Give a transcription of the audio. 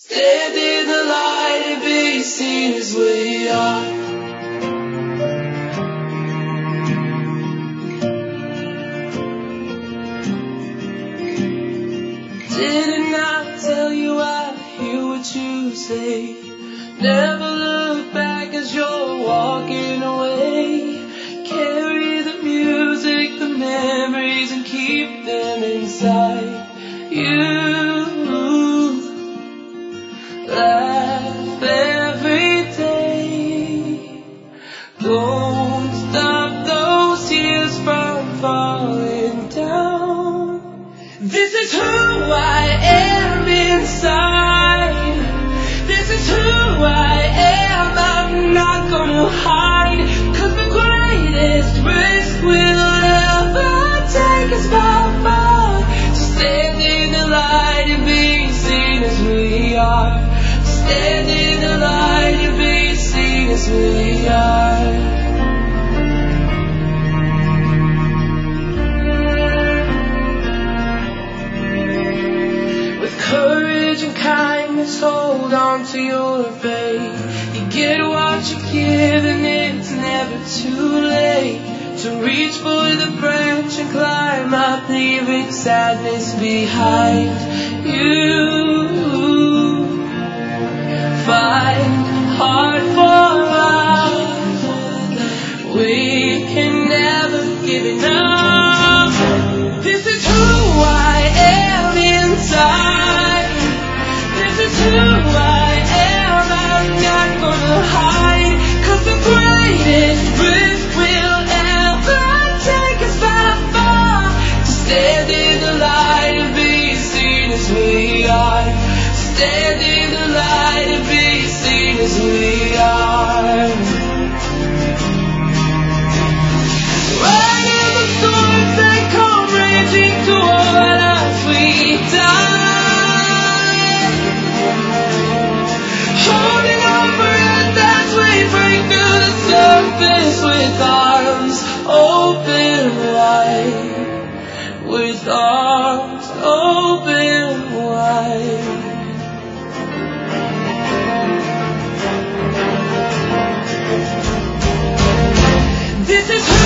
Stand in the light and be seen as we are. Didn't I tell you I hear what you say? Never look back as you're walking away. Carry the music, the memories, and keep them inside you. Laugh every day. Don't stop those tears from falling down. This is who I am inside. This is who I am. I'm not gonna hide. 'Cause the greatest risk we'll ever take is by far to stand in the light and be seen as we are. Stand in the light and be seen as we are. With courage and kindness, hold on to your faith. You get what you give, and it's never too late to reach for the branch and climb up, leaving sadness behind you. Find hard for us. We can never give enough. This is who I am inside. This is who I am. I'm not gonna hide. 'Cause the greatest risk we'll ever take is by far to stand in the light and be seen as we are. Stand in the light and be seen as we are. Right in the storms that come raging toward us, we die. Holding on breath as we break through the surface with arms open wide. With arms open wide. This is